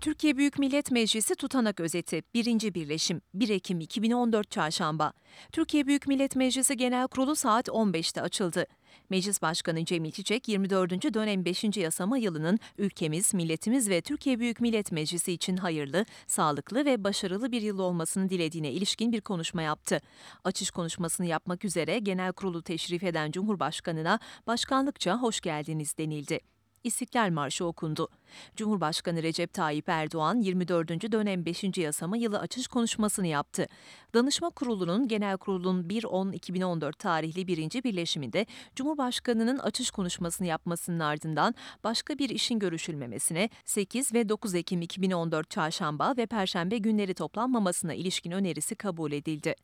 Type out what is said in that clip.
Türkiye Büyük Millet Meclisi Tutanak Özeti 1. Birleşim 1 Ekim 2014 Çarşamba. Türkiye Büyük Millet Meclisi Genel Kurulu saat 15'te açıldı. Meclis Başkanı Cemil Çiçek 24. dönem 5. yasama yılının ülkemiz, milletimiz ve Türkiye Büyük Millet Meclisi için hayırlı, sağlıklı ve başarılı bir yıl olmasını dilediğine ilişkin bir konuşma yaptı. Açış konuşmasını yapmak üzere Genel Kurulu teşrif eden Cumhurbaşkanı'na başkanlıkça hoş geldiniz denildi. İstiklal Marşı okundu. Cumhurbaşkanı Recep Tayyip Erdoğan 24. dönem 5. yasama yılı açış konuşmasını yaptı. Danışma Kurulu'nun Genel Kurul'un 1-10-2014 tarihli 1. birleşiminde Cumhurbaşkanı'nın açış konuşmasını yapmasının ardından başka bir işin görüşülmemesine, 8 ve 9 Ekim 2014 Çarşamba ve Perşembe günleri toplanmamasına ilişkin önerisi kabul edildi.